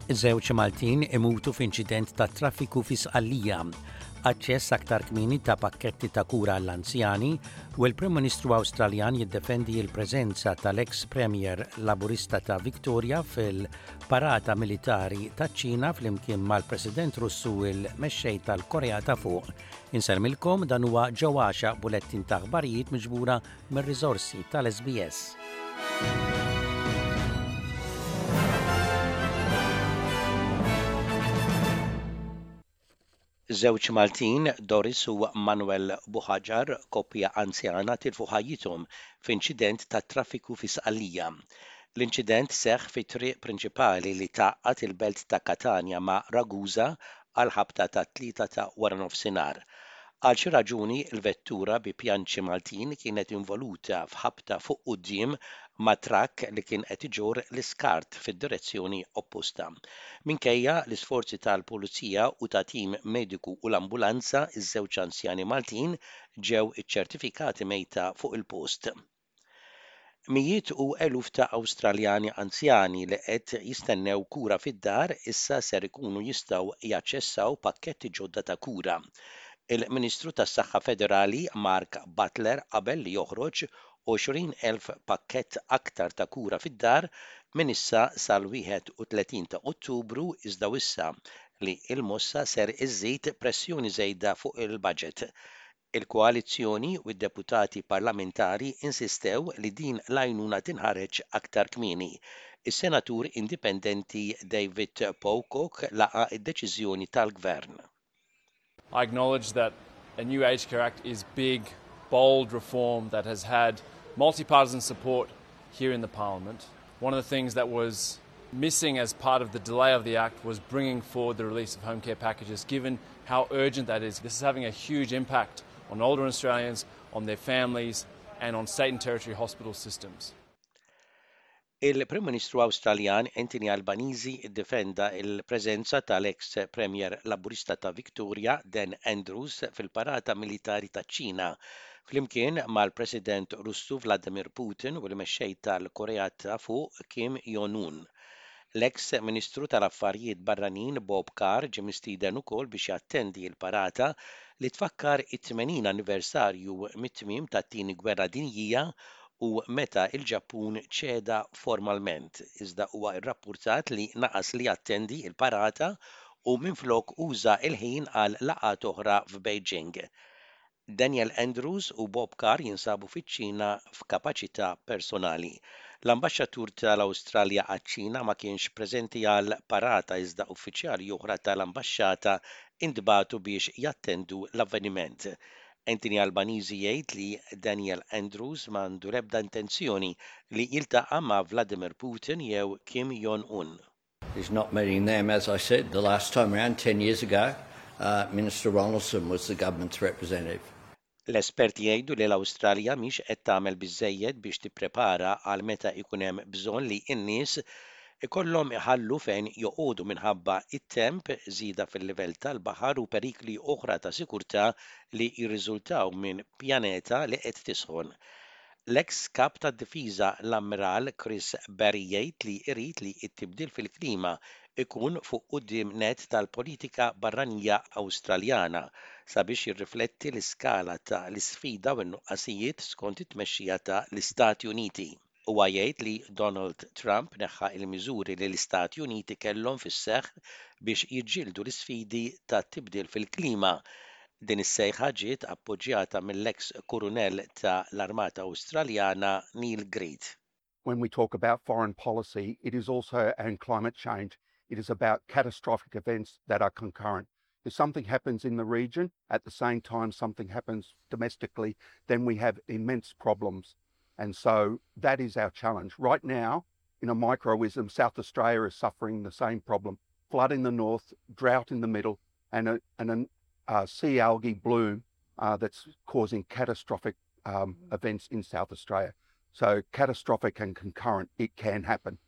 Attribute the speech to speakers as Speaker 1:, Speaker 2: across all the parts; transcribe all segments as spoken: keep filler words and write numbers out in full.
Speaker 1: Żewġ Maltin imutu f'inċident ta' traffiku fi Sqallija. Aċċess aktar kmieni ta' pakketti ta' kura għall-anzjani u l-Prim Ministru Awstraljan jiddefendi l-preżenza tal-ex Premier Laburista ta' Victoria fil-parata militari taċ-Ċina flimkien mal-President Russu il-mexxej tal-Korea ta' fuq. Inselmilkom dan huwa ġewwaxa bulettin ta' aħbarijiet miġbura mir-riżorsi tal-S B S. Żewġ Maltin, Doris u Manuel Buħaġar, koppja anzjana tilfu ħajjithom f'inċident ta' traffiku fi Sqallija. L-inċident seħħ fit-triq prinċipali li taqqat il-belt ta' Catania ma' Ragusa għal ħabta ta' tlieta ta' wara nofsinhar. Għal xi raġuni l-vettura bi pjanċi Maltin kienet involuta f'ħabta fuq quddiem ma' trakk li kien qed iġorr l-iskart fid-direzzjoni opposta. Minkejja l-isforzi tal-Pulizija u ta' tim mediku u l-ambulanza, iż-żewġ anzjani Maltin ġew iċċertifikati mejta fuq il-post. Mijiet u eluf ta' Awstraljani anzjani li qed jistennew kura fid-dar issa ser ikunu jistgħu jaċċessaw pakketti ġodda ta' kura. Il-Ministru tas-Saħħa Federali Mark Butler qabel li joħroġ għoxrin elf pakkett aktar ta' kura fid-dar minn issa sal-wieħed u tletin ta' Ottubru iżda issa li l-mossa ser iżżid pressjoni żejda fuq il-budget. Il-koalizzjoni u d-deputati parlamentari insistew li din l-għajnuna tinħareġ aktar kmieni. Is-senatur indipendenti David Pocock laqa d-deċiżjoni tal-Gvern.
Speaker 2: I acknowledge that a new Aged Care Act is big, bold reform that has had multi-partisan support here in the Parliament. One of the things that was missing as part of the delay of the Act was bringing forward the release of home care packages, given how urgent that is. This is having a huge impact on older Australians, on their families, and on state and territory hospital systems.
Speaker 1: Il-Prim Ministru Awstraljan Anthony Albanese iddefenda il-preżenza tal-ex Premier Laburista ta' Victoria Dan Andrews fil-parata militari taċ-Ċina flimkien mal-President Russu Vladimir Putin u l-mexxej tal-Korea ta' fuq Kim Jong-un. L-ex Ministru tal-Affarijiet Barranin Bob Carr ġie mistieden ukoll biex jattendi l-parata li tfakkar it-tmenin anniversarju mit-tmiem tat-tieni gwerra dinjija u meta il-Ġappun ċeda formalment, iżda huwa rrappurtat li naqas li jattendi il-parata u minflok uża il-ħin għal laqgħat oħra f'Beijing. Daniel Andrews u Bob Carr jinsabu fiċ-Ċina f'kapaċità personali. L-ambaxxatur tal-Awstralja għaċ-Ċina ma kienx preżenti għal parata iżda uffiċjali oħra tal-ambaxxata intbagħtu biex jattendu l-avveniment. Anthony Albanese jgħid li Daniel Andrews m'għandu l-ebda intenzjoni li jiltaqa' ma' Vladimir Putin jew Kim Jong-un.
Speaker 3: He's not meeting them, as I said, the last time around, ten years ago, uh, Minister Ronaldson was the government's representative.
Speaker 1: L-esperti jgħidu li l-Awstralja mhix qed tagħmel biżżejjed biex tipprepara għal meta jkun hemm bżonn li n-nies ikollhom iħallu fejn joqogħdu minħabba it-temp, żieda fil-livell tal-baħar u perikli oħra ta' sikurtà li jirriżultaw minn pjaneta li qed tisħon. L-eks kap tad-difiża l-Ammiral Chris Barry jgħid li jrid li t-tibdil fil-klima ikun fuq quddiem net tal-politika barranija Awstraljana sabiex jirrifletti l-iskala ta' l-isfida u n-nuqqasijiet skont it-tmexxija ta' l-Istati Uniti. Huwa jgħid li Donald Trump neħħa il-miżuri li l-Istati Uniti kellhom fis-seħħ biex jiġġieldu l-isfidi tat-tibdil fil-klima. Din is-sejħa ġiet appoġġjata mill-eks kurunell ta' l-Armata Awstraljana Neil Greed.
Speaker 4: When we talk about foreign policy, it is also and climate change. It is about catastrophic events that are concurrent. If something happens in the region, at the same time something happens domestically, then we have immense problems. And so that is our challenge. Right now, in a microism, South Australia is suffering the same problem. Flood in the north, drought in the middle, and a, and a uh, sea algae bloom uh, that's causing catastrophic um, events in South Australia. So catastrophic and concurrent, it can happen.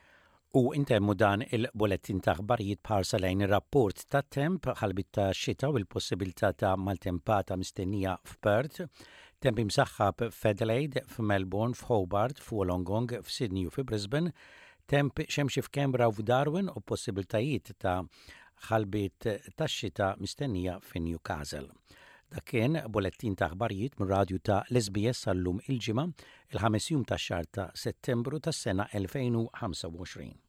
Speaker 1: U intemmu dan il-bolettin ta' aħbarijiet bħarsa lejn ir-rapport ta' temp ħalbit ta' xita u l-possibilità ta' maltempata mistennija f'Perth, temp imsaħħab f'Adelaide, f'Melbourne, f'Hobart, f'Wollongong, f'Sydney u f'Brisbane,
Speaker 5: temp xemxi f'Kembra u f'Darwin u possibiltajiet ta' ħalbiet tax-xita mistennija fi Newcastle. Dak kien bulettin ta' aħbarijiet mir-radju ta' l-S B S għallum il-ġimgħa il-ħames jum tax-xahar ta' Settembru tas-sena elfejn u ħamsa u għoxrin.